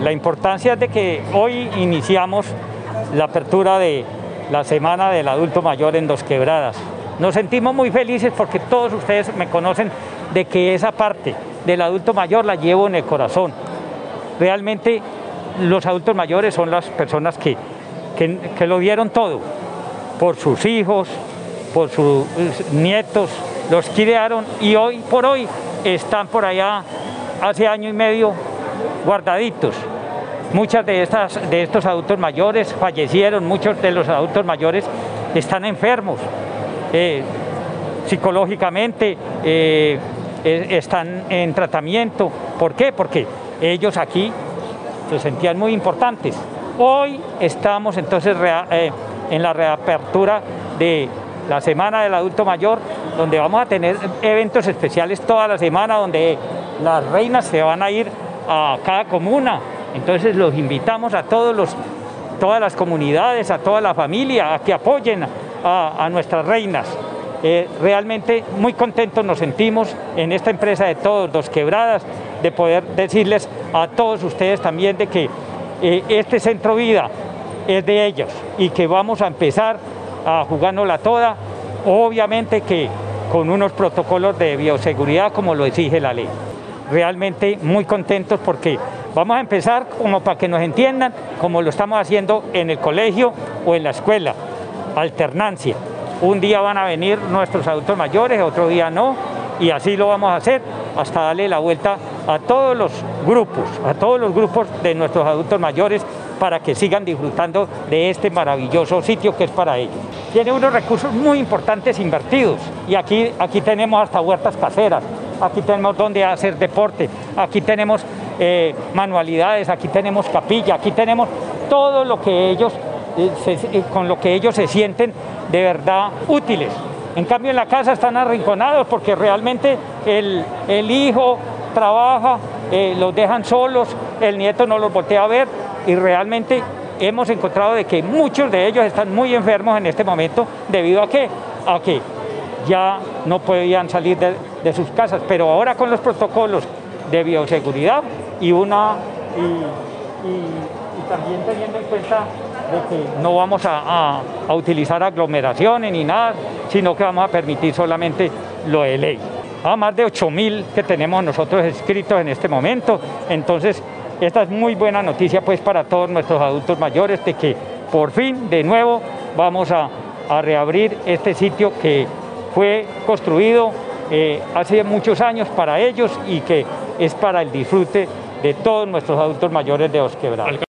la importancia es de que hoy iniciamos la apertura de la Semana del Adulto Mayor en Dos Quebradas. Nos sentimos muy felices porque todos ustedes me conocen de que esa parte del adulto mayor la llevo en el corazón. Realmente los adultos mayores son las personas que lo dieron todo, por sus hijos, por sus nietos, los criaron y hoy por hoy están por allá hace año y medio guardaditos. Muchas de estos adultos mayores fallecieron, muchos de los adultos mayores están enfermos psicológicamente, están en tratamiento. ¿Por qué? Porque ellos aquí se sentían muy importantes. Hoy estamos entonces en la reapertura de la Semana del Adulto Mayor, donde vamos a tener eventos especiales toda la semana, donde las reinas se van a ir a cada comuna. Entonces los invitamos a todas las comunidades, a toda la familia, a que apoyen a nuestras reinas. Realmente muy contentos nos sentimos en esta empresa de todos, Dos Quebradas, de poder decirles a todos ustedes también de que este Centro Vida es de ellos y que vamos a empezar a jugárnosla toda, obviamente que con unos protocolos de bioseguridad como lo exige la ley. Realmente muy contentos porque vamos a empezar, como para que nos entiendan, como lo estamos haciendo en el colegio o en la escuela, alternancia. Un día van a venir nuestros adultos mayores, otro día no, y así lo vamos a hacer hasta darle la vuelta a todos los grupos de nuestros adultos mayores para que sigan disfrutando de este maravilloso sitio que es para ellos. Tiene unos recursos muy importantes invertidos y aquí tenemos hasta huertas caseras, aquí tenemos donde hacer deporte, aquí tenemos manualidades, aquí tenemos capilla, aquí tenemos todo lo que ellos, con lo que ellos se sienten de verdad útiles. En cambio en la casa están arrinconados porque realmente el hijo trabaja, los dejan solos, el nieto no los voltea a ver y realmente hemos encontrado de que muchos de ellos están muy enfermos en este momento debido a que ya no podían salir de sus casas, pero ahora con los protocolos de bioseguridad y también teniendo en cuenta de que no vamos a utilizar aglomeraciones ni nada, sino que vamos a permitir solamente lo de ley. A más de 8.000 que tenemos nosotros inscritos en este momento, entonces esta es muy buena noticia pues para todos nuestros adultos mayores de que por fin de nuevo vamos a reabrir este sitio que fue construido hace muchos años para ellos y que es para el disfrute de todos nuestros adultos mayores de Dos Quebradas.